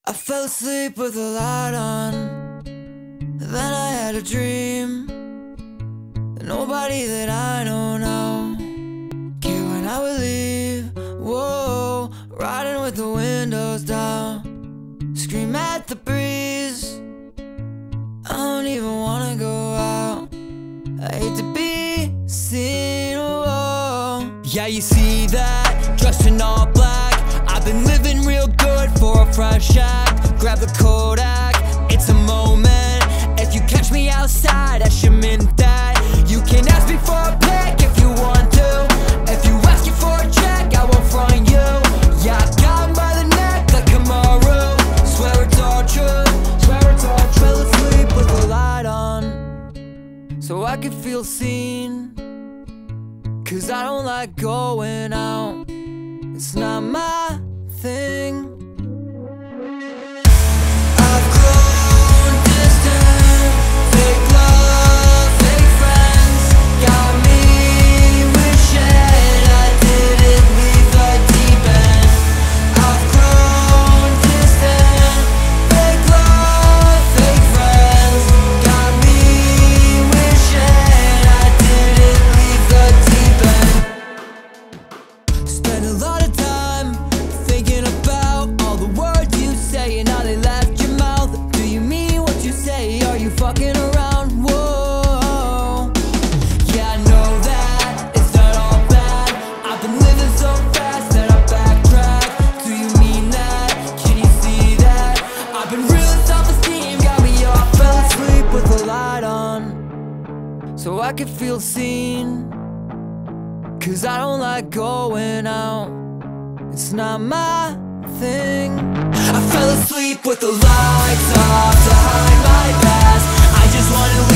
I fell asleep with the light on. Then I had a dream that nobody that I don't know care when I would leave. Whoa, riding with the windows down, scream at the breeze. I don't even wanna go out. I hate to be seen. Whoa. Yeah, you see that, dressed in all black. I've been living real good for a fresh act. Grab the Kodak, it's a moment. If you catch me outside, I should mint that. You can ask me for a pic if you want to. If you ask me for a check, I won't front you. Yeah, I got him by the neck like Kamaru. Swear it's all true, swear it's all true. Fell asleep with the light on, so I could feel seen. Cause I don't like going out, it's not my thing. I've grown distant, fake love, fake friends. Got me wishing I didn't leave the deep end. I've grown distant, fake love, fake friends. Got me wishing I didn't leave the deep end. Spend a lot of time thinking about all the words you say and how they left your mouth. Do you mean what you say? Are you fucking around? Whoa. Yeah, I know that it's not all bad. I've been living so fast that I backtrack. Do you mean that? Can you see that? I've been real self-esteem, got me off. Fell asleep with the light on, so I could feel seen. Cause I don't like going out, it's not my thing. I fell asleep with the lights off to hide my past. I just wanted to